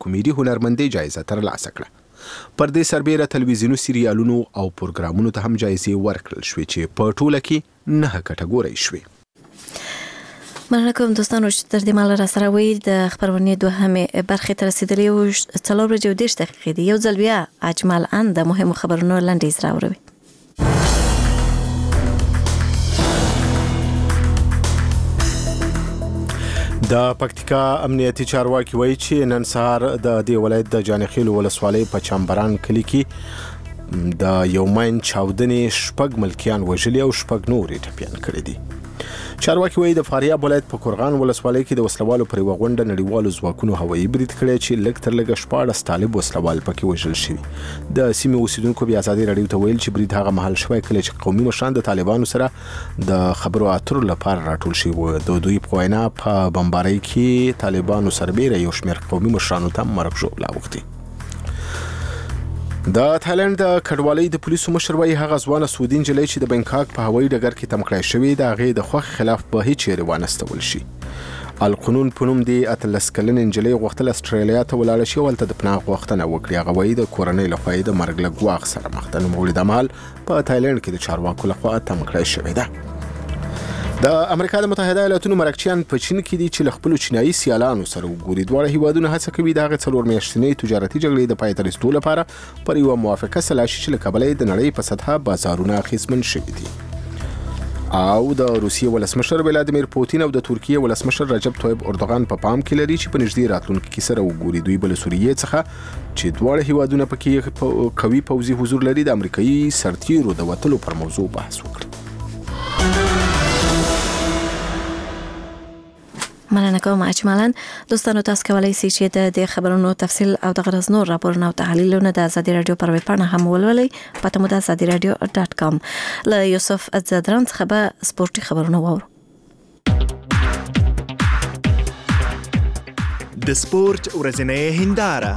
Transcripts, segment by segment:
کومیډي هنرمندۍ جایزه ترلاسه کړه. پر دې سربیره تلویزیوني سریالونو او پروګرامونو ته هم جایزې ورکړل شوې چې په ټوله کې 9 کټګورۍ شوې. مننه کوم دوستانو چې تر دې مهاله راسره وئ. د خپرونې دوهمې برخې ته رسېدلي یو 4:30 دقیقې دي. یو ځل بیا اجمل ان د مهمو خبرونو لنډیز راوړي. د پکتیکا امنیتي چارواکي وایي چې نن سهار د دې ولایت د جانخیل ولسوالۍ په چمبران کلي کې د یو ماین چاودنې 6 ملکیان وژلي او 6 نور ټپیان کړي دي. چارواکي وایي د فاریاب ولایت په کورغان ولسوالۍ کې د وسلوالو پر یوه غونډه نړیوالو ځواکونو هوایي برید کړی چې لږ تر لږه 14 طالب وسلوال پکې وژل شوي. د سیمې اوسیدونکو بیا ازادي راډیو ته ویل چې برید هغه مهال شوی کله چې قومي مشران د طالبانو سره د خبرو اترو لپاره راټول شوي وو. د دوی په وینا په بمبارۍ کې طالبانو سربیره یو شمېر قومي مشرانو ته مرګ ژوبله اوښتې. د تایلند د کډوالۍ د پولیسو مشر وایي هغه ځوانه سعودي نجلۍ چې د بنکاک په هوایي ډګر کې تم کړای شوې د هغې د خوښې خلاف به هیڅ چیرې وانستول شي. القانون په نوم د 18 کلنې نجلۍ غوښتل استرالیا ته ولاړه شي او هلته د پناه غوښتنه وکړي. هغه وایي د کورنۍ لخوا یې د مرګ له ګواښ سره مخ ده. نوموړې د مهال په تایلند کې د چارواکو لخوا تم کړای شوې ده. د امریکا د متحده ایالاتونو مرکچیان په چین کې دي چې له خپلو چینایي سیالانو سره وګوري. دواړه هیوادونه هڅه کوي د هغې 4 میاشتنۍ تجارتي جګړې د پای ته رسېدو لپاره پر یوه موافقه سلا شي چې له کبله یې د نړۍ په سطحه بازارونه اخیستمن شوي دي. او د روسیې ولسمشر ولادیمیر پوتین او د ترکیې ولسمشر رجب طیب اردوغان په پام کې لري چې په نږدې راتلونکي کې سره وګوري. دوی به له سوریې څخه چې دواړه هیوادونه پکې قوي پوځي حضور لري د امریکایي سرتیرو د وتلو پر موضوع بحث وکړي. مننه کوم اجمالاً. دوستانو تاسو کولی شئ چې د خبرونو تفصیل او د غرض نور راپورونه او تحلیلونه د ازادي رادیو پر ویب پاڼه هم ولولئ. پته مو د azadiradio.com. له یوسف ازدران څخه به سپورتي خبرونه واورو. د سپورت ورځنۍ هنداره.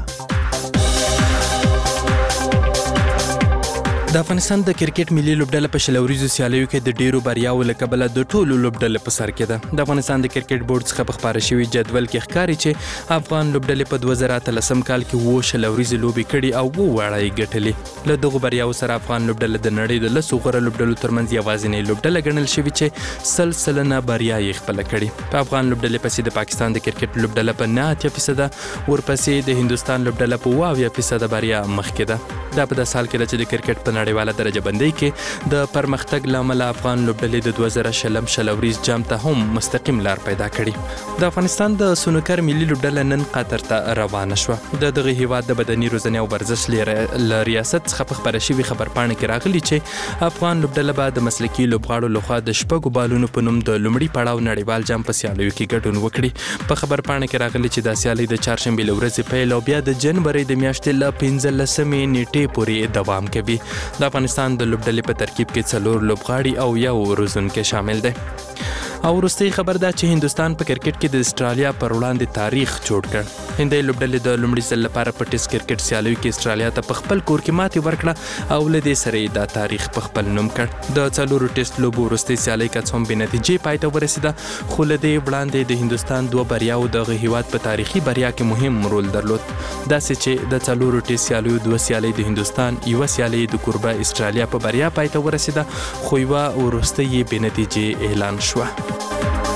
د افغانستان د کرکټ ملي لوبډله په شلوريزو سیالیو کې د ډیرو بریاو له کبله د ټولو لوبډلې په سر کې ده. د افغانستان د کرکټ بورډ څخه په خبره شوی جدول کې ښکاري چې افغان لوبډلې په 2013 کال کې 2 شلوريزو لوبې کړي او 2 وړاندې ګټلې. له دغه بریاو سره افغان لوبډله د نړۍ د 10 غوره لوبډلو ترمنځ یوازینۍ لوبډله ګڼل شوې چې سلسله بریا یې خپل کړي. په افغان لوبډلې پسې د پاکستان د کرکټ لوبډله په 9% ورپسې د هندستان لوبډله په 20% بریا مخکې ده. دا په داسې حال کې ده چې د کرکټ په نړیواله درجه بندۍ کې د پرمختګ لامل افغان لوبډلې د 2020 شلوريز جام ته هم مستقیم لار پیدا کړي. د افغانستان د سنوکر ملي لوبډله نن قطر ته روانه شوه. د دغه هیواد د بدني روزنې او ورزش له ریاست څخه په خبره شوي خبرپاڼه کې راغلي چې افغان لوبډله به د مسلکي لوبغاړو لخوا د 6 بالونو په نوم د لومړي پړاو نړیوال جام په سیالیو کې ګډون وکړي. په خبرپاڼه کې راغلي چې د سیالۍ د چهارشنبې له ورځې پیل او بیا د جنوري د میاشتې له 15 نیټې پورې دوام کوي. د افغانستان د لوبډلې په ترکیب کې 4 لوبغاړي او یو روزونکی شامل دی. او وروستۍ خبر ده چې هندستان په کرکټ کې د استرالیا پر وړاندې تاریخ جوړ کړ. هندۍ لوبډلې د لومړي ځل لپاره په ټیسټ کرکټ سیالیو کې استرالیا ته په خپل کور کې ماتې ورکړه او له دې سره یې دا تاریخ په خپل نوم کړ. د 4 ټیسټ لوبو وروستۍ سیالۍ که څه هم بې نتیجې پای ته ورسېده خو له دې وړاندې د هندستان 2 بریاو دغه هیواد په تاریخي بریا کې مهم رول درلود. داسې چې د 4 ټیسټ سیالیو 2 سیالۍ د هندستان، یوه سیالۍ د کوربه استرالیا په بریا پای ته ورسېده خو یوه وروستۍ یې بې نتیجې اعلان شوه.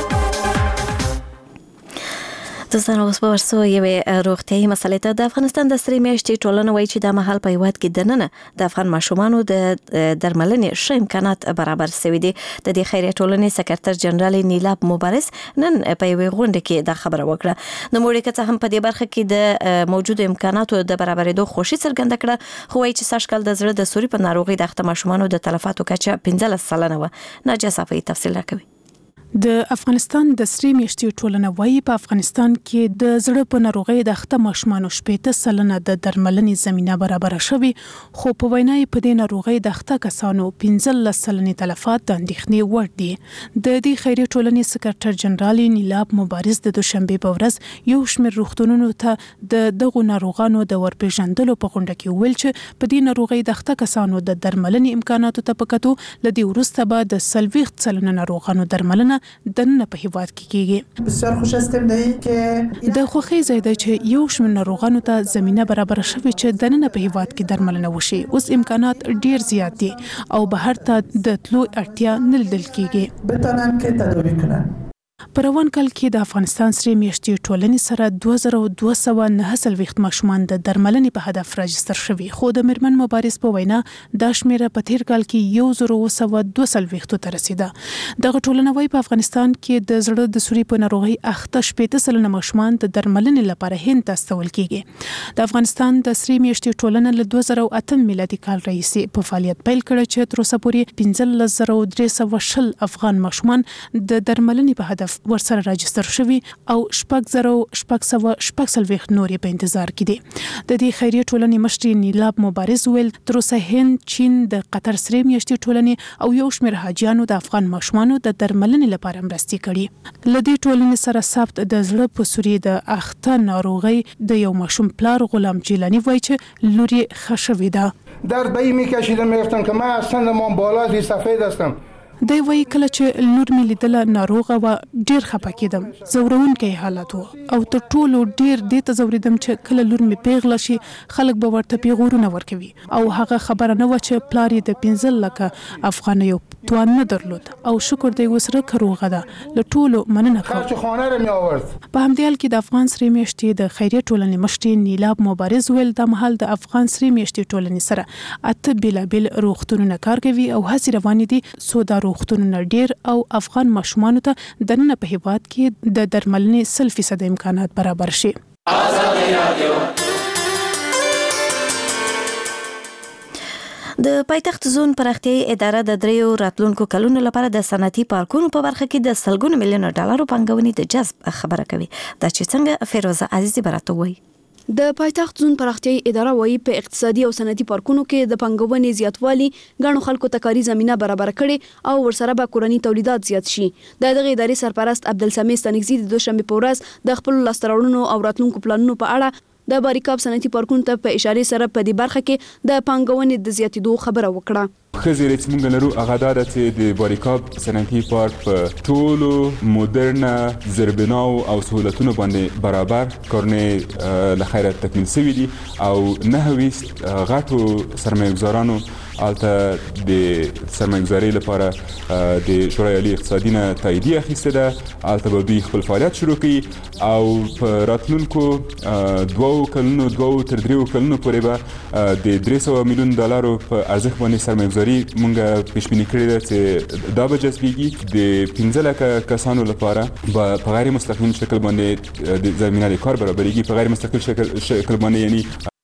دوستانو اوس به ورسو یوې روغتیایي مسلې ته. د افغانستان د سرې میاشتې ټولنه وایي چې د مهال په هیواد کې دننه د افغان ماشومانو د درملنې ښه امکانات برابر شوي دي. د دې خیریه ټولنې سکرټر جنرال نیلاب مبارز نن په یوې غونډه کې دا خبره وکړه. نوموړي که څه هم په دې برخه کې د موجودو امکاناتو د برابرېدو خوښي څرګنده کړه خو وایي چې سږ کال د زړه د سوري په ناروغۍ د اخته ماشومانو د تلفاتو کچه 15% وه. ناجیه صافی تفصیل راکوي. د افغانستان د سرې میاشتې ټولنه وایي په افغانستان کې د زړه په ناروغۍ د اخته ماشومانو 80% د درملنې زمينه برابر شوي خو په وینا یې په دې ناروغۍ د اخته کسانو 15% تلفات د اندېښنې وړ دي. د دې خیریه ټولنې سکرټر جنرال نیلاب مبارز د دوشنبه په ورځ یو شمېر روغتونونو ته د دغو ناروغانو د ورپېژندلو په غونډه کې ویل چې په دې ناروغۍ د اخته کسانو د درملنې امکاناتو ته په کتو لدی ورسته به د 40% ناروغانو درملنه پلانونه دننه په هیواد کې کیږي. بسیار خوش هستیم در اینکه د خوخي زیاده چې یو شمېر ناروغانو ته زمينه برابر شوي چې دننه په هیواد کې درملنه وشي. اوس امکانات ډیر زیات دي او بهر ته د تلو اړتیا نه لیدل کیږي. بتانن که تداوی کنن. په روان کال کې د افغانستان سری میاشتې ټولنې سره 2249 ماشومان د درملنې په هدف راجستر شوي، خو د میرمن مبارز په وینا دا شمیره په تیر کال کې 1922 ته رسیده. دغه ټولنه وايي په افغانستان کې د زړه د سوري په ناروغي اخته 80% ماشومان د درملنې لپاره هند ته استول کیږي. د افغانستان د سری میاشتې ټولنه له 2008 میلادي کال راهیسې په فعالیت پیل کړی چې تر اوسه پورې 15320 افغان ماشومان د درملنې په هدف ورسره راجستر شوي او 6640 نورې په انتظار کې دي. د دې خیریه ټولنې مشر نیلاب مبارز ویل تر اوسه هند، چین، د قطر سری میاشتې ټولنې او یو شمېر حاجیانو د افغان ماشومانو د درملنې لپاره مرستې کړي. له دې ټولنې سره ثبت د زړه په سوري د اخته ناروغي د یو ماشوم پلار غلام جیلانی وایي چې لوري خشوي ده. درد به این میکشیدم میگفتم که من اصلا من بالا زی سفید هستم. دی وایي کله چې لور مې لیدله ناروغه وه ډېر خفه کېدم، ځورونکی حالت و او تر ټولو ډېر دې ته ځورېدم چې کله لور مې پیغله شي خلک به ورته پیغورونه ورکوي او هغه خبره نه وه چې پلار یې د 15 لکه افغانیو توان نه درلود او شکر دی اوس رکه روغه ده. له ټولو مننه کوم. په همدې حال کې د افغان سری میاشتې د خیریه ټولنې مشر نیلاب مبارز ویل دا مهال د افغان سری میاشتې ټولنې سره 8 بیلابیل روغتونونه کار کوي او هڅې روانې دي څو دا روغتونونه ډیر او افغان ماشومانو ته دننه په هیواد کې د درملنې 100% امکانات برابر شي. د پایتخت زون پراختیايي اداره د دریو راتلونکو کلونو لپاره د صنعتي پارکونو په برخه کې د سلګونو میلیونه ډالرو پانګونې د جذب خبره کوي. دا چې څنګه فیروزه عزیزی براته وایي. د پایتخت زون پراختیايي اداره وايي په اقتصادي او صنعتي پارکونو کې د پانګونې زیاتوالي غاڼو خلکو ته کاري زمينه برابر کړي او ورسره به کورنی تولیدات زیات شي. د دغه ادارې سرپرست عبدالسمیع ستانکزی د دوشنبه په ورځ د خپل لاستراوړنو او راتلونکو پلانونو په اړه د باریکاب صنعتي پارکونو ته په اشاره سره په دې برخه کې د پانګونې د زیاتېدو خبره وکړه. خزر چې موږ لرو هغه دا چې د باریکاب صنعتي پارک په ټولو مدرنه زربناو او سہولتونو باندې برابر کارونه له خیره تکمیل شوي دي او 9 غټو سرمایه‌گذارانو البته د سرمایه‌گذاري لپاره د شورای عالی اقتصادي نه تاییدیه اخیسته ده. البته به دوی خپل فعالیت شروع کړي او په راتلونکو 2 تر 3 کلونو پورې به د 300 میلیون ډالرو په ارزښت باندې سرمایه‌گذاري مونږ پیشبینی کړی ده چې دا به جذبېږي. د 15 لکه کسانو لپاره په غیر مستقیم شکل باندې د زمینه د کار برابرېږي. په غیر مستقل شکل باندې یعنی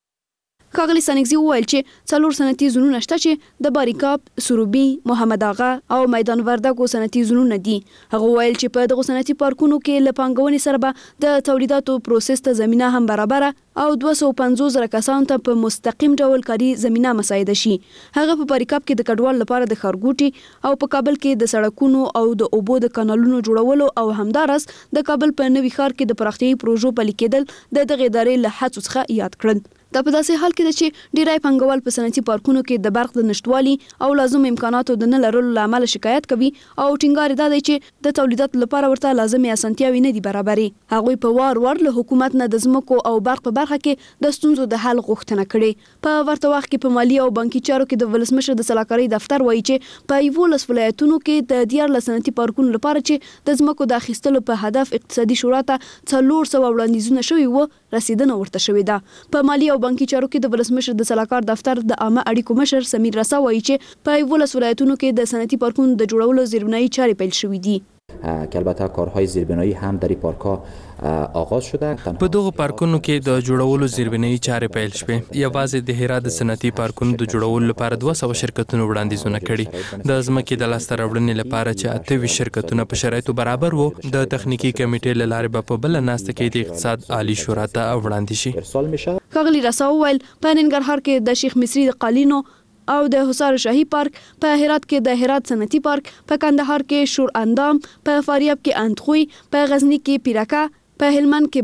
کاغلی سانکزی وویل چې څلور صنعتي زونونه شته چې د باریکاب، سروبي، محمد اغا او میدان وردګو صنعتي زونونه دي. هغه وویل چې په دغه صنعتي پارکونو کې له پانګونې سره به د تولیداتو پروسس ته زمينه هم برابر او 250,000 کسانو ته په مستقیم ډول کاري زمينه مساعده شي. هغه په باریکاب کې د کډوال لپاره د خارګوټي او په کابل کې د سړکونو او د اوبو د کانالونو جوړولو او همدارس د کابل په نوي ښار کې د پراختیايي پروژو پلي کېدل د دغه ادارې له هڅو څخه یاد کړل. دا په داسې حال کې ده چې ډیری پانګوال په صنعتي پارکونو کې د برق د نشټوالي او لازم امکاناتو د نه لرلو لامل شکایت کوي او ټینګار دا دی چې د تولیدات لپاره ورته لازمي اسانتیاوي نه دي برابرې. هغوی په وار له حکومت نه د ځمکو او برق په برخه کې د ستونزو د حل غوښتنه کړې. په ورته وخت کې په مالی او بانکي چارو کې د ولسمشر د سلاکاري دفتر وایي چې په 11 ولایتونو کې د 14 صنعتي پارکونو لپاره چې د ځمکو د اخیستلو په هدف اقتصادي شورا ته 400 وړاندیزونه شوي وو رسیدنه ورته شوې ده. په مالی او بانکي چارو کې د ولسمشر د سلاکار دفتر د عامه اړیکو مشر سمیر رسا وایي چې په 11 ولایتونو کې د صنعتي پارکونو د جوړولو زیربنایي چارې پیل شوې دي. که البته کارهای زیربنایی هم در پارک‌ها آغاز شده. په دغه پارکونو کې د جوړولو زیربنایي چارې پیل شوې. یوازې د هرات د صنعتي پارکونو د جوړولو لپاره 200 شرکتونو وړاندیزونه کړي. د ځمکې د لاسته راوړنې لپاره چې 28 شرکتونه په شرایطو برابر وو د تخنیکی کمیټې له لارې به په بل ناسته کې د اقتصاد عالی شورا ته وړاندې شي. ښاغلي رسا وویل په ننګرهار کې د شیخ مصری د قالینو او د حصار شاهي پارک، په هرات کې د هرات صنعتي پارک، په کندهار کې شور اندام، په فاریاب کې اندخوی، په غزنی کې پیرکا، په هلمند کې بوس،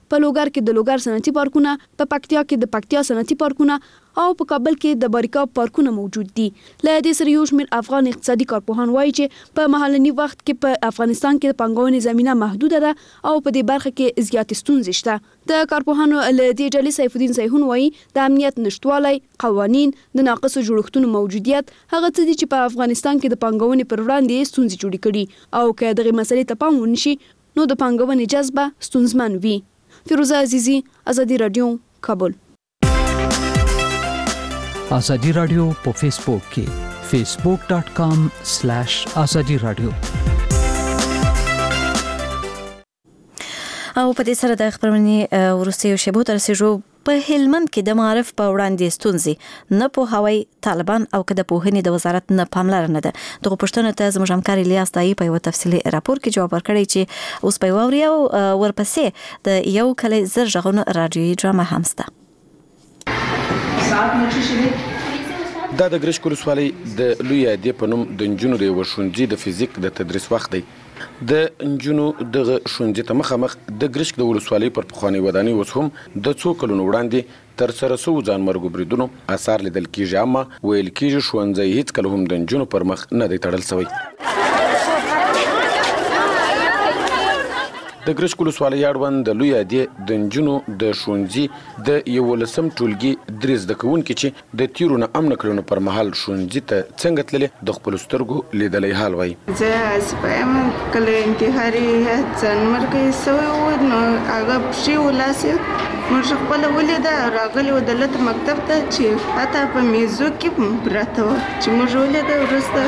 په لوګر کې د لوګر صنعتي پارکونه، په پکتیا کې د پکتیا صنعتي پارکونه او په کابل کې د باریکاب پارکونه موجود دي. له دې سره یو شمېر افغان اقتصادي کارپوهان وایي چې په محلي وخت کې په افغانستان کې د پانګونې زمینه محدوده ده او په دې برخه کې زیاتې ستونزې شته. د کارپوهانو له دې ډلې سیف الدین سیحون وایي د امنیت نشتوالی، قوانین، د ناقصو جوړښتونو موجودیت هغه څه دي چې په افغانستان کې د پانګونې پر وړاندې ستونزې جوړې کړي او که دغه مسلې ته پام ونشي نو د پانګونې جذبه ستونزمن وي. فیروزه عزیزی، ازادي رادیو، کابل. ازادي رادیو په فیسبوک کې facebook.com/ازادي رادیو. او په دې سره د خبرونې ورسته شبو تر رسیدو په هلمند کې د معرف په وړاندې ستونزې نه په هوای طالبان او که د پوهنې د وزارت نه پاملرنه ده. دغه پوښتنه ته زموږ همکار الیاس دای په یو تفصیلي راپور کې جواب ورکړی چې اوس په ووري او ورپسې د یو کلی زر ژغون رادیوي ډرامه هم سته. دا د ګرشک ولسوالۍ د لوی ادې په نوم د نجونو د یو ښوونځي د فزیک د تدریس وخت دی. د نجونو دغه ښوونځي ته مخامخ د ګرشک د ولسوالۍ پر پخوانۍ ودانۍ اوس هم د څو کلونو وړاندې تر سره سوو ځانمرګو بریدونو اثار لیدل کیږي، اما ویل کیږي ښوونځی هیڅکله هم د نجونو پر مخ نه دی تړل سوی. د ګرشک ولسوالۍ اړوند د لوی ادې د نجونو د ښوونځي د 11 ټولګي درې زده کوونکي چې د تیرو نه امن کړنو پر مهال ښوونځي ته څنګه تللې د خپلو سترګو لیدلی حال وایي. زه اسپایم کله انتحاري ځانمرګی سوی و نو هغه پښې ولاسې موږ خپله ولیده راغلي و دلته مکتب ته چې حتی په میزو کې پراته وه چې موږ ولیده.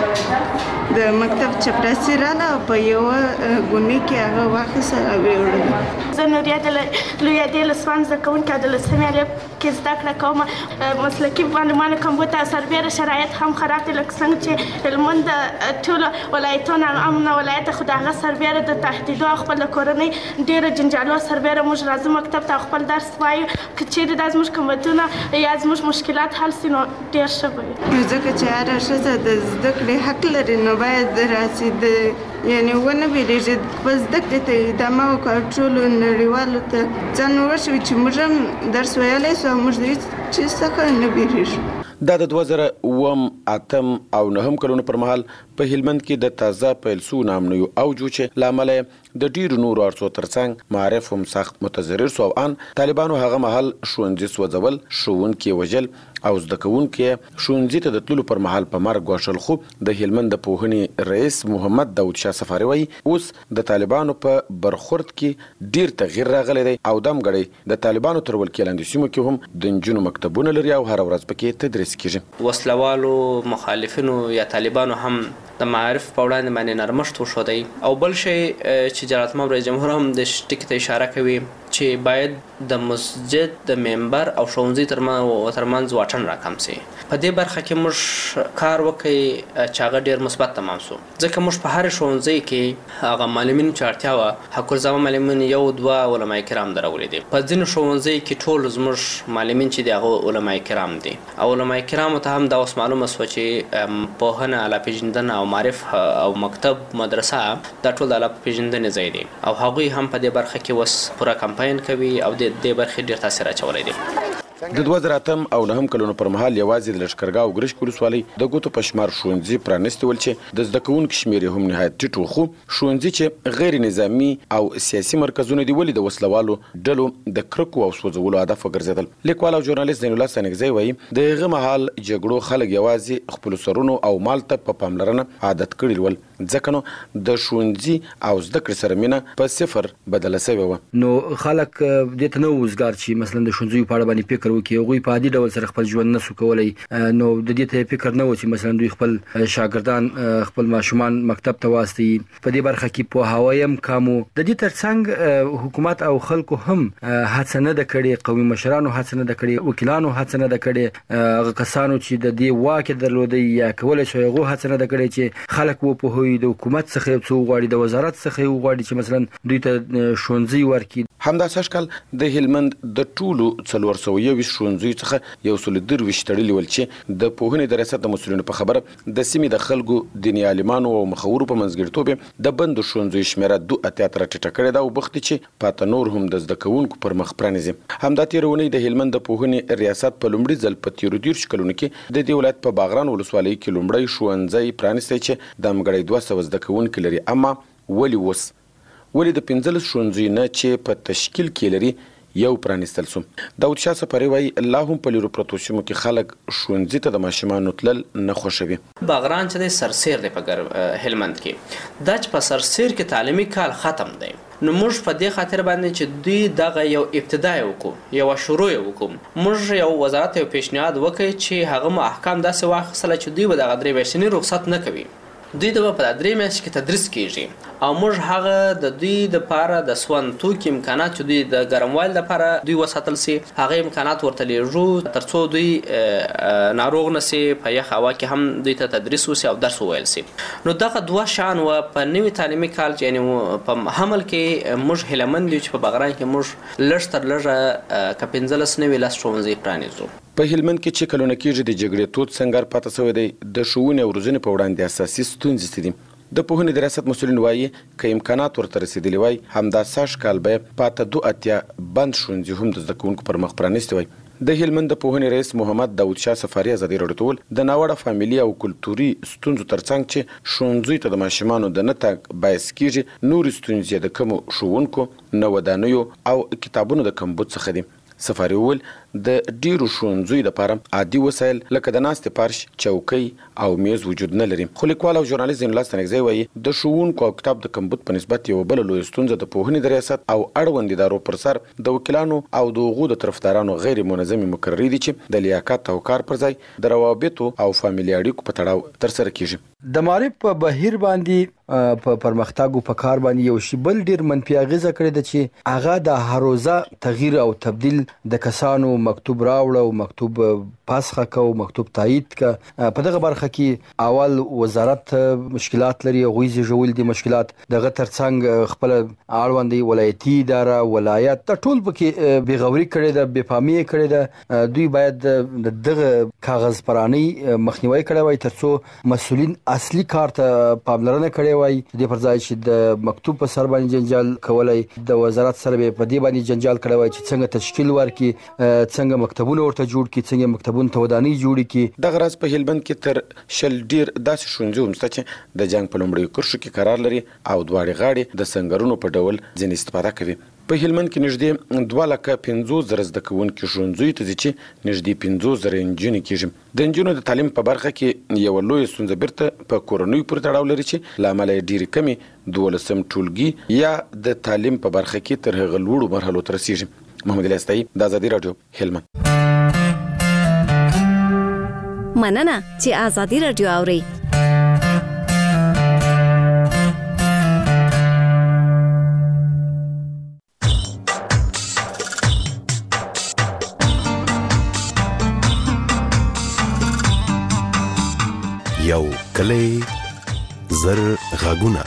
وروسته د مکتب چپړاسي راله او په یوه ګونۍ کې هغه واخیسته او یې وړله. زه نوریا د لوی ادې له سوان زده کوونکې د 10مې الف کې زده کړه کوم. مسلکي معلمانو کمبود او سربیره شرایط هم خراب دي، لکه څنګه چې هلمند د ټولو ولایتونو امن ولایت خو د هغه سربیره د تهدیدو او خپل کورنۍ ډېره جنجالو سربیره موږ راځو مکتب ته خپل درس وایو. که چیرې دا زموږ کمبودونه یا زموږ مشکلات حل سي نو ډېر ښه به وي. ځکه چې هره ښځه د زده کړې حق لري نو باید راسي یعنی ونه بیریږي په زده کړې ته ادامه وکړو. ټولو نړیوالو ته ځان ورسوي چې موږ هم درس ویلی سو او موږ د هېڅ چیز څخه نه بیریږو. دا د 2008 او 9 کلونو پر مهال په هلمند کې د تازه پیل سوو ناامنیو اوج و چې له امله د ډیرو نورو اړخو ترڅنګ معرف هم سخت متضرر سو او ان طالبانو هغه مهال ښوونځي سوځول، ښوونکي وژل او زده کوونکي ښوونځي ته د تللو پر مهال په مرګ وژل. خو د هلمند د پوهنې رئیس محمد داود شاه سفاري وایي اوس د طالبانو په برخورد کې ډیر تغییر راغلی دی او دمګړی د طالبانو تر ولکې لاندې سیمو کې هم د نجونو مکتبونه لري او هره ورځ پکې تدریس کیږي. وسلوالو مخالفینو یا طالبانو هم د معارف په وړاندې باندې نرمښت وښودی. او بل شی چې جلالت محمد رئیس جمهور هم د ټکي ته اشاره کوي چې باید د مسجد د منبر او ښوونځي ترمنځ واټن راکم سي. په دې برخه کې موږ کار وکړی چې هغه ډېر مثبت تمام سو، ځکه موږ په هر ښوونځي کې هغه معلمینو چې اړتیا وه حقالزامه معلمین یو دوه علماء کرام درولي دي. په ځینو ښوونځي کې ټول زموږ معلمین چې دي هغه علماء کرام دي او علماء کرامو ته هم دا اوس معلومه سوه چې پوهنه اعلی پیژندنه او معرف او مکتب مدرسه دا ټول د اعلی پیژندنې ځای دي او هغوی هم په دې برخه کې اوس پوره کمپاین کوي او د دې برخې ډېر تاثیر اچولی دی. د 2008 او 9 کلونو پر مهال یوازې د لښکرګاه او ګرشک ولسوالۍ د ګوتو په شمار ښوونځي پرانیستي ول چې د زده کوونکو شمېر یې هم نهایت ټیټ و. خو ښوونځي چې غیر نظامي او سیاسي مرکزونه دي ولې د وسلوالو ډلو د کرکو او سوځولو هدف وګرځېدل. لیکوال او ژورنالیست زین الله ستانکزی وایي د هغه مهال جګړو خلک یوازې خپلو سرونو او مال ته په پاملرنه عادت کړي ول، ځکه نو د ښوونځي او زده کړې سره مینه په صفر بدله سوې وه. نو خلک دې ته نه وزګار چې مثلا د ښوونځیو په اړه باندې فکر وکړي، هغوی په عادي ډول سره خپل ژوند نسو کولی. نو د دې ته فکر نه و چې مثلا دوی خپل شاګردان خپل ماشومان مکتب ته واستوي. په دې برخه کې پوهاوی هم کم و. د دې ترڅنګ حکومت او خلکو هم هڅه نه ده کړې، قومي مشرانو هڅه نه ده کړې، وکیلانو هڅه نه ده کړې، هغه کسانو چې د دې واک یې درلودی یا کولی شوی هغو هڅه نه ده کړې چې خلک وپوهوي، د حکومت څخه یو څه وغواړي، د وزارت څخه یې وغواړي چې مثلا دوی ته ښوونځي ورکړي. همدا سږ کال د هلمند د ټولو 421 22 ښوونځیو څخه 123 تړلي ول چې د پوهنې د ریاست د مسؤلینو په خبره د سیمې د خلکو دیني عالمانو او مخورو په منځګړیتوب د بندو ښوونځیو شمیره 2 اتیا تر ټیټه کړې ده او بختي چې پاته نور هم د زده کوونکو پر مخ پرانیزي. همدا تیرونی د هلمند د پوهنې ریاست په لومړي ځل په 13 کلونو کې د دې ولایت په باغران ولسوالۍ کې لومړی ښوونځی پرانیستی چې د امګړی 200 زده کوونکي لري. اما ولې د 15 ښوونځیو نه چې په تشکیل کې لري یو پرانیستل سو؟ داود شاه سفری وایي الله هم په لیرو پرتو سیمو کې خلک ښوونځي ته د ماشومانو تلل نه خوښوي. باغران چې د سرسیر دی په هلمند کې دا چې په سرسیر کې تعلیمي کال ختم دی نو موږ په دې خاطر باندې چې دوی دغه یو ابتدای وکړو یو شروع وکړو موږ یو وزارت یو پیشنهاد وکړي چې هغه مو احکام داسې واخیستل چې دوی به دغه 3 میاشتې رخصت نه کوي. دوی د په 3 میاشتې کې تدریس کیږي او موږ هغه د دوی د لپاره د سون توکي امکانات چې دوی د ګرموالي لپاره دوی وساتل سي هغه امکانات ورته لیږو ترڅو دوی ناروغ نشي په یخ هوا کې هم دوی ته تدریس وسي او درس وویل سي. نو دغه دوه شان و په نوي تعلیمي کال چې یعنی په حمل کې موږ هلمند چې په باغران کې موږ لږ تر لږه ک 15 نوي لاس ښوونځي پرانیزو. په هلمند کې چې کلونه کېږي د جګړې تود سنگر پاتې شوی دی د ښوونې او روزنې په وړاندې اساسي ستونزې دي. د پوهنې د ریاست مسؤلین وایي که امکانات ورته رسیدلی وای همدا سږ کال به پاته 2 اتیا بند ښوونځي هم د زده کوونکو پر مخ پرانیستي وای. د هلمند د پوهنې رئیس محمد داود شاه سفاری ازادي راډیو ته د ناوړه فامیلي او کلتوري ستونزو ترڅنګ چې ښوونځیو ته د ماشومانو د نه تګ باعث کېږي نورې ستونزې د کمو ښوونکو نه ودانیو او کتابونو د کمبود څخه دي. سفاری وویل د ډیرو ښوونځیو لپاره عادي وسایل لکه د ناستې فرش چوکۍ او میز وجود نه لري. خو لیکوال او ژورنالیست زین الله ستنګزی وایي د ښوونکو او کتاب د کمبود په نسبت یو بل لوی ستونزه د پوهنې د ریاست او اړوند ادارو پر سر د وکیلانو او د هغو د طرفدارانو غیر منظمې مقررې دي چې د لیاقت او کار پر ځای د روابطو او فامیلي اړیکو په تړاو ترسره کیږي. د معرف په بهیر باندې په پرمختګ په کار باندې یو شی بل ډیر منفي اغیزه کړی د چې هغه د هروزه تغییر او تبديل د کسانو مکتوب راوړ او مکتوب پاسخه کو مکتوب تایید کا په دغه برخه کې اول وزارت مشکلات لري غوي زیږول دي مشکلات دغه ترڅنګ خپل اړوندي ولایتي اداره ولایت ټول پکې بیغوري کړي د بفهمي کړي د دوی باید دغه کاغذ پرانی مخنیوي کړي وای ترڅو مسؤلین اصلي کار ته پاملرنه کړې وای د پر ځای چې د مکتوب په سر باندې جنجال کولای د وزارت سره په دې باندې جنجال کړی وای چې څنګه تشکیل ورکړي څنګه مکتبونه ورته جوړ کړي څنګه مکتبونه ته ودانۍ جوړ کړي. دغه راز په هلمند کې تر شل ډیر داسې ښوونځي هم شته چې د جنگ په لومړیو کرښو کې قرار لري او دواړې غاړې د سنگرونو په ډول ځینې استفاده کوي. په هلمند کې نږدې 2,50,000 زده کوونکي ښوونځیو ته ځي چې نږدې 15,000 نجونې کېږي. د نجونو د تعلیم په برخه کې یو لوی ستونزه بیرته په کورنیو پورې تړاو لري چې له امله یې ډېرې کمې 12 ټولګي یا د تعلیم په برخه کې تر هغه لوړو مرحلو ته رسیږي. محمد علي استایي د ازادي راډیو هلمند. مننه چې ازادي راډیو اوري. یو کلی زر غږونه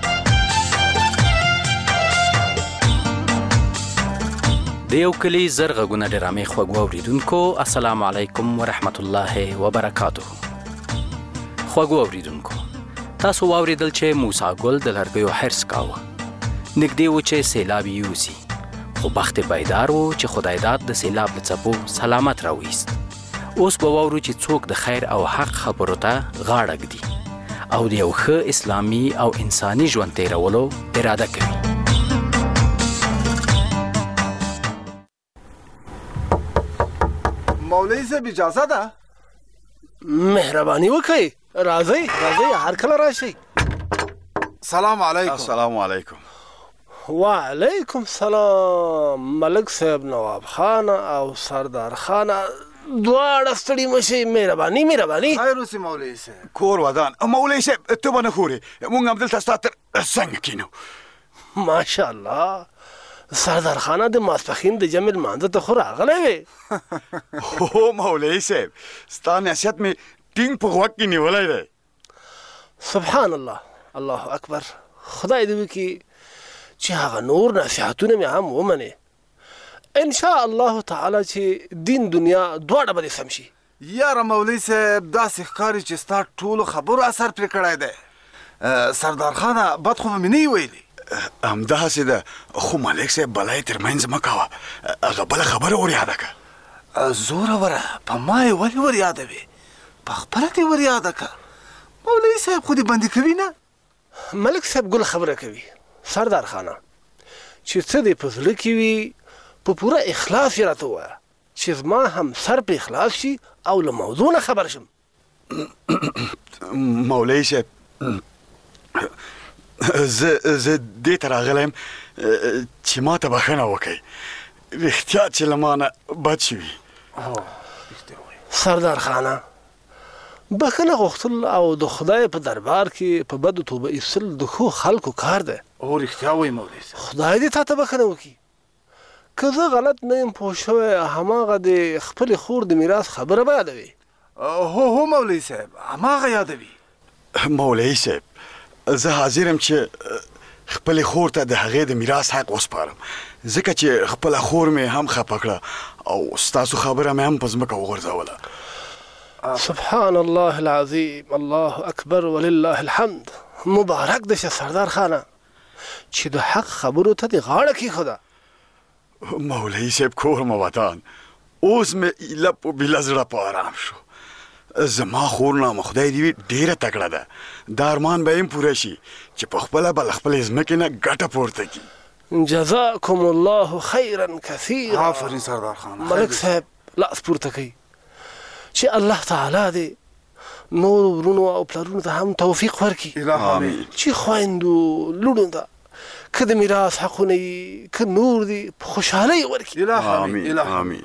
د یو کلی زر غږونه ډرامې خوږو اوریدونکو السلام علیکم ورحمت الله وبرکاتہ. خوږو اوریدونکو تاسو واوریدل چې موسی ګل د لرګیو حرس کاوه نږدې و چې سیلاب یوسي خو بخت بیدار و چې خدای داد د سیلاب له څپو سلامت راويست. اوس به واورو چې څوک د خیر او حق خبرو ته غاړه ږدي او د یو ښه اسلامي او انساني ژوند تیرولو اراده کوي. مولوی صاحب اجازه ده؟ مهرباني وکړئ راځئ هر کله راشئ. سلام علیکم. السلام علیکم. وعلیکم سلام. ملک صاحب نواب خان او سردار خان دواړه ستړي مشي. مهرباني خیر اوسې مولوي صاحب. کور ودان مولوي صاحب ته به نه خورې موږ هم دلته ستا تر څنګ کینو. ماشاءالله سردار خانه د ماسپښین د جمع لمانځه ته خو راغلی وې. هو مولوي صاحب ستا نصیحت مې ټینګ په غوږ کې نیولی دی. سبحان الله الله اکبر. خدای دې وکړي چې هغه نور نصیحتونه مې هم ومنې. ان شاء الله تعالی چې دین دنیا دواړه به سم شي. یاره مولوي صاحب داسې ښکاري چې ستا ټولو خبرو اثر پرې کړی دی. سردار خانه بد خو مې نه ویلي. همداسې ده، خو ملک صاحب بلای تر منځ مه کوه. هغه بله خبره ور یاده که. زوروره په ما یې ولې ور یادوې؟ په خپله دې ور یاده که. مولوي صاحب خو دې بندي کوي نه. ملک صاحب ګل خبره کوي. سردار خانه چې څه دې په زړه کې وي په پوره اخلاص یې راته ووایه چې زما هم سر په اخلاص شي او له موضوع نه خبر شم. مولوي صاحب زه دې ته راغلی یم چې ما ته بښنه وکړئ. رښتیا چې له ما نه بد شوي. سردار خانه بښنه غوښتل او د خدای په دربار کې په بدو توبه ایستل د ښو خلکو کار دی. او رښتیا وایي مولوي صاحب. خدای دې تا ته بښنه وکړي. که زه غلط نه یم پوه شوی هماغه د خپلې خور د میراث خبره به یادوي. هو مولوي صاحب هماغه یادوي. مولوي صاحب زه حاضر یم چې خپلې خور ته د هغې د میراث حق وسپارم، ځکه چې خپله خور مې هم خفه کړه او ستاسو خبره مې هم په ځمکه وغورځوله. سبحان الله العظیم، الله اکبر ولله الحمد. مبارک دې شه سردار خانه چې د حق خبرو ته دې غاړه کېښوده. مولوي صاحب کور مو وطن، اوس مې ایله په بیله زړه په ارام شو. زما خور نامه خدای دې وي ډېره تکړه ده. دا ارمان به یې هم پوره شي چې په خپله به له خپلې ځمکې نه ګټه پورته کړي. جزاکم الله خیرا کثیرا. آفرین سردار خانه. ملک صاحب لاس پورته کوي چې الله تعالی دې نور ورونو او پلرونو ته هم توفیق ورکړي. آمین. چې خویندو لوڼو ته که د میراث حقونه یي که نور دي په خوشحالۍ ورکړي. آمین آمین.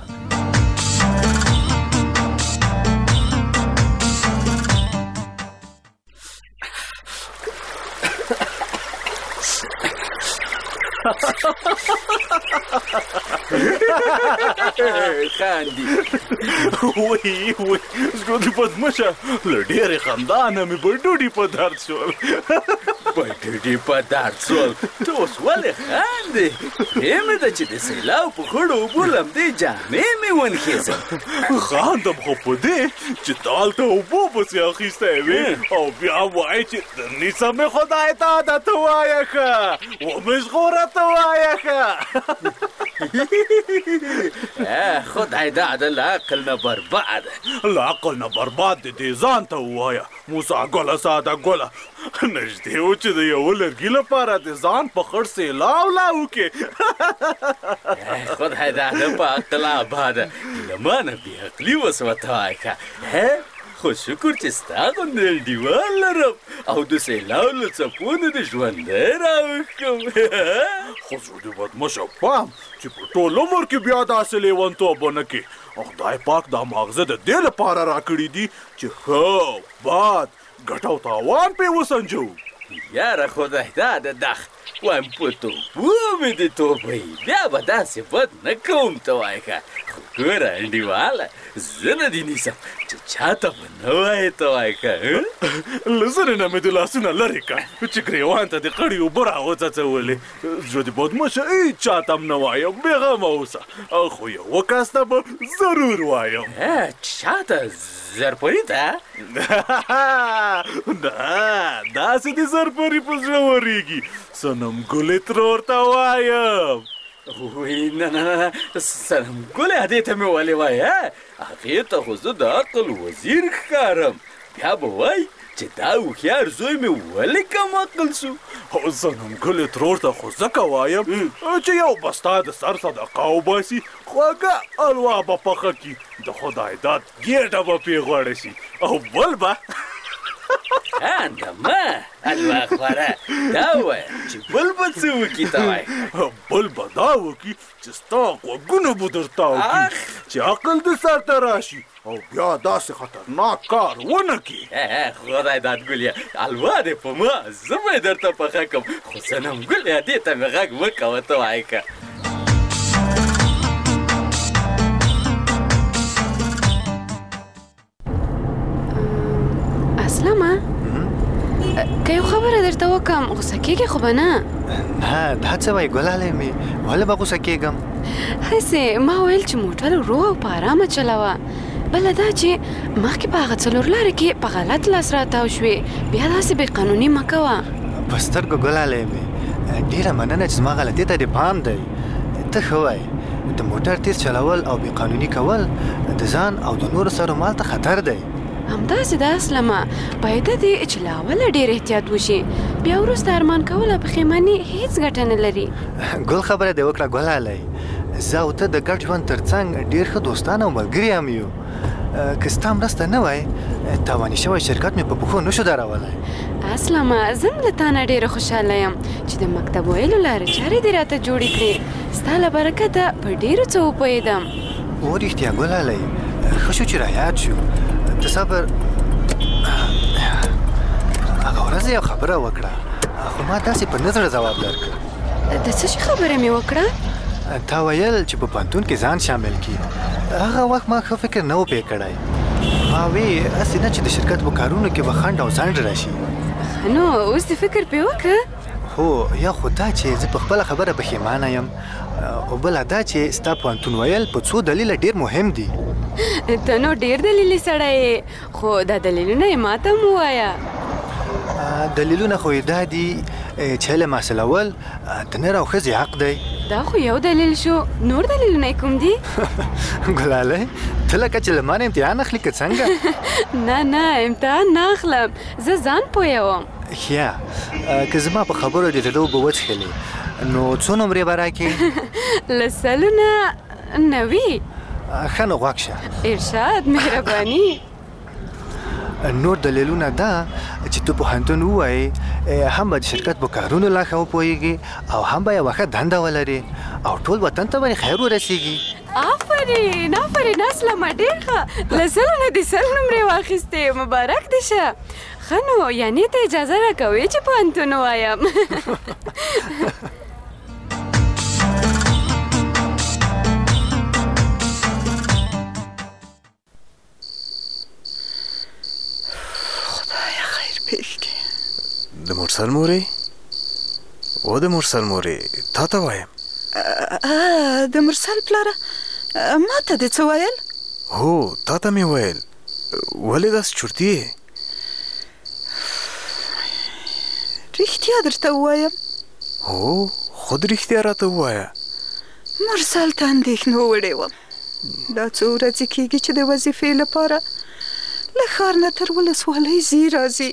خاندي وای وای زړه دې بدمشه له ډېرې خندا نه مې په ډوډۍ په درد شول. په ډوډۍ په درد شول؟ ته اوس ولې خاندې؟ پرېمې ده چې د سیلاو په خړو اوبو لمدې جامې مې ونخیزم. خاندم خو په دې چې تا هلته اوبو پسې اخیستی وې او بیا وایې چې نیسه مې خدای ته درته ووایه ښه ومې ژغوره ته وایه ښه. خدای دا د عقل نه برباد. له عقل نه برباد دې دې ځان ته ووایه موسی ګله ساده ګله. نږدې و چې د یوه لرګي لپاره د ځان په خړ سیلاو لا وکړې. خدای دا د په عقل آباده له ما نه بې عقلي وسوه ته وایه ښه. خو شکر چې ستا غوندې انډیوال لرم او د سیلاو له څپو نه د ژوندی راوښکم. خو زړه دې بدمشه پام چې په ټول عمر کې بیا داسې لیونتوب ونه کړې. خدای پاک دا ماغزه د دې لپاره راکړي دي چې ښه بد ګټه او تاوان پرې وسنجو. یاره خدای دا د دخ وایم په توبو مې د توبۍ بیا به داسې بد نه کوم ته وایه ښه. خو ګوره انډیواله زه نه دې نیسم چې چا ته به نه وایې ته وایه ښه. له زنې نه مې د لاسونه لرې کړ چې ګرېوان ته د قړي اوبه راوڅڅولې. زړه دې بدمشه هېڅ چا ته هم نه وایم بېغمه اوسه. خو یوه کس ته به ضرور وایم. چا ته؟ زرپري ته؟ نه داسې دې زرپري په زړه ورېږي. صنم ګلې ترور ته وایم. وی نه نه نه صنم ګلې هدې ته مې ولې وایې؟ هغې ته خو زه د عقل وزیر ښکارم. بیا به وایي چې دا هوښیار زوی مې ولې کم عقل سو. صنم ګلې ترور ته خو ځکه وایم چې یو به ستا د سر صدقه وباسي خوږه الوا به پخه کړي د خدای داد ګېډه به پرې غوړه شي او بل به خانده مه الوا خوره دا ووایه چې بل به څه وکړي ته وایه. بل به دا وکړي چې ستا غوږونه به درته وکړي چې عقل دې سر ته راشي او بیا داسې خطرناک کار ونه کړي. خدای داد ګلیا الوا دې په ما زه به یې درته پخه کړم خو صنم ګلیا دې ته مې غږ مه کوه ته وایه که. اسلامه که یو خبره درته وکړم غوسه کېږې خو به نه؟ نه دا څه وایي ګلالۍ مې ولې به غوسه کېږم؟ هسې ما ویل چې موټر ورو او په ارامه چلاوه. بله دا چې مخکې په هغه څلور لارې کې په غلط لاس راتاو شوې، بیا داسې بې قانوني مه کوه. په سترګو ګلالی مې ډېره مننه چې زما غلطۍ ته دې پام دی. ته ښه وایې د موټر تیز چلول او بې قانوني کول د ځان او د نورو سره مال ته خطر دی. همداسې ده اسلمه، باید دې چې له اوله ډېر احتیاط وشي، بیا وروسته ارمان کول او پښیماني هیڅ ګټه نه لري. ګل خبره دې وکړه ګلالی. زه او ته د ګډ ژوند تر څنګ ډېر ښه دوستان او ملګري هم یو. که ستا مرسته نه وای تاواني شوی شرکت مې په پښو نشو درولی. اسلمه زه هم له تا نه ډېره خوشحاله یم چې د مکتب ویلو لارې چارې دې راته جوړې کړې. ستا له برکته په ډېرو څه وپوهېدم. او رښتیا ګلالی ښه شو چې رایاد شو. ته صبر. هغه ورځ یو خبره وکړه خو ما داسې په نه زړه ځواب درکړ. د څه شي خبره مې وکړه؟ تا ویل چې په پوهنتون کې ځان شامل کړي. هغه وخت ما ښه فکر نه و پې کړی. ما وی هسې نه چې د شرکت په کارونو کې به خنډ او ځنډ راشي. نو اوس دې فکر پې وکړه؟ هو یا خو دا چې زه په خپله خبره پښیمانه یم او بله دا چې ستا پوهنتون ویل په څو دلیله ډېر مهم دي. ته نو ډېر دلیلي سړی یې، خو دا دلیلونه یې ما ته هم ووایه. دلیلونه خو یې دا دي چې علم حاصلول د نر او ښځې حق دی. دا خو یو دلیل شو، نور دلیلونه یې کوم دي؟ ګلالی ته لکه چې له ما نه امتحان اخلي که څنګه؟ نه نه امتحان نه اخلم، زه ځان پوهوم. ښه که زما په خبرو دې زړه اوبه وڅښلې نو څو نمرې به راکړې؟ له سلو نه 90. ښه نو غوږ شه. ارشاد مهرباني. نور دلیلونه دا چې ته پوهنتون ووایې هم به د شرکت په کارونو لا ښه وپوهېږي او هم به یوه ښه دنده ولرې او ټول وطن ته به خیر ورسېږي. آفرین آفرین اسلمه ډېر ښه. له سلو نه دې 100 نمرې واخیستې، مبارک دې شه. ښه نو یعنې ته اجازه راکوې چې پوهنتون ووایم؟ د مرسل مورې و د مرسل مورې تا ته وایم. د مرسل پلاره ما ته دې څه ویل؟ هو تا ته مې ویل. ولې داسې چورتي یې؟ رښتیا درته ووایم؟ هو خود رښتیا راته ووایه. مرسل ته اندېښنه وړې وم. دا څو ورځې کېږي چې د وظیفې لپاره له ښار نه تر ولسوالۍ ځي راځي،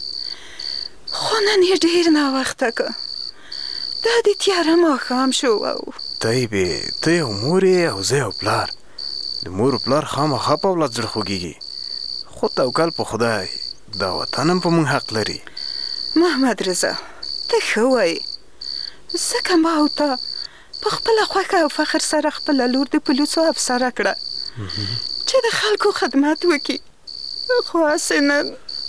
خو نن یې ډېر ناوخته که. دا د تیاره ماښام شو او ته یو مور یې او زه یو پلار. د مور و پلار خامخا په اولاد زړه خوږېږي، خو توکل په خدای دا وطن هم په موږ حق لري. محمد رضا ته ښه وایې، ځکه ما او تا په خپله خوښه او فخر سره خپله لور د پولیسو افسره کړه چې د خلکو خدمت وکړي. خو هسې نن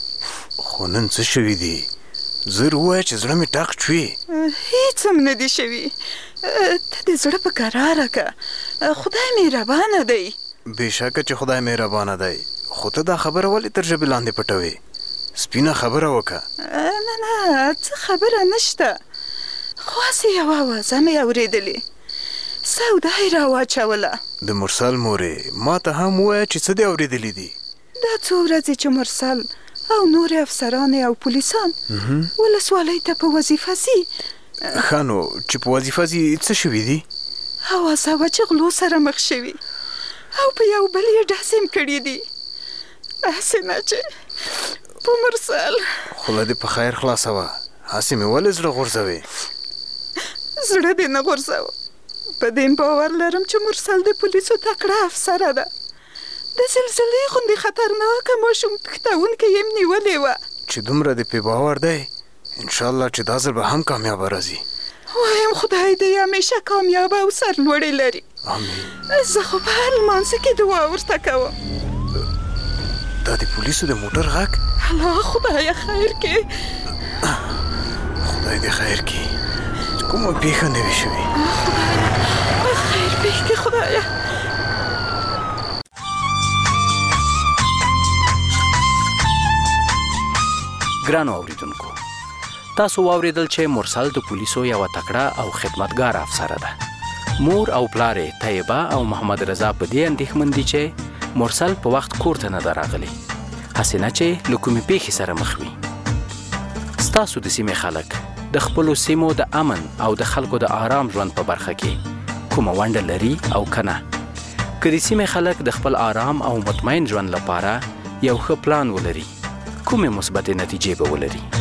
څه شوي دي؟ زر ووایه چې زړه مې ټاق شوي. هیڅ هم نه دي شوي. ته د زړه په کراره که، خدای مهربانه دی. بېشکه چې خدای مهربانه دی، خو ته دا خبره ولې تر ژبې لاندې پټوې؟ سپینه خبره وکړه. نه څه خبره نشته، خو هسې یوه اوازه مې اورېدلې، سودا یې راواچوله. د مرسل مورې ما ته هم ووایه چې څه دې اورېدلي دي. دا څو ورځې چې مرسل او نورې افسرانې او پولیسان ولسوالۍ ته په وظیفه ځي. ښه نو چې په وظیفه ځي څه شوي دي؟ اوازه وه چې غلو سره مخ شوي او په یو بل یې ډزې هم کړي دي. هسې نه چې په مرسل. خوله دې په خیر خلاصه وه، هسې مې ولې زړه غورځوې؟ زړه دې نه غورځوه، په دې باور لرم چې مرسل د پولیسو تکړه افسره ده. د زلزلې غوندې خطرناکه ماشوم تښتوونکې یې نیولې وه. چې دومره دې پې باور دی، انشاءالله چې دا ځل به هم کامیابه راځي. وایم خدای دې همیشه کامیابه او سرلوړې لري. آمین. زه خو په هر لمانځه کې دعا ورته کوم. دا د پولیسو د موټر غږ؟ الله خدایه خیر کې. خدای دې خیر کې، کومه پېښه نه وي شوې. خدایه خیر پېښ کې خدایه. ګرانو اوریدونکو، تاسو واوریدل چې مرسل د پولیسو یوه تکړه او خدمتګار افسره ده. مور او پلار طیبه او محمد رضا په دې اندېښمن دي چې مرسل په وخت کور ته نه ده راغلی، هسې نه چې له کومې پیښې سره مخ وي. ستاسو د سیمې خلک د خپلو سیمو د امن او د خلکو د آرام ژوند په برخه کې کومه ونډه لري او که نه؟ که د سیمې خلک د خپل آرام او مطمئن ژوند لپاره یو ښه پلان ولري، کومې مثبتې نتیجې به ولري؟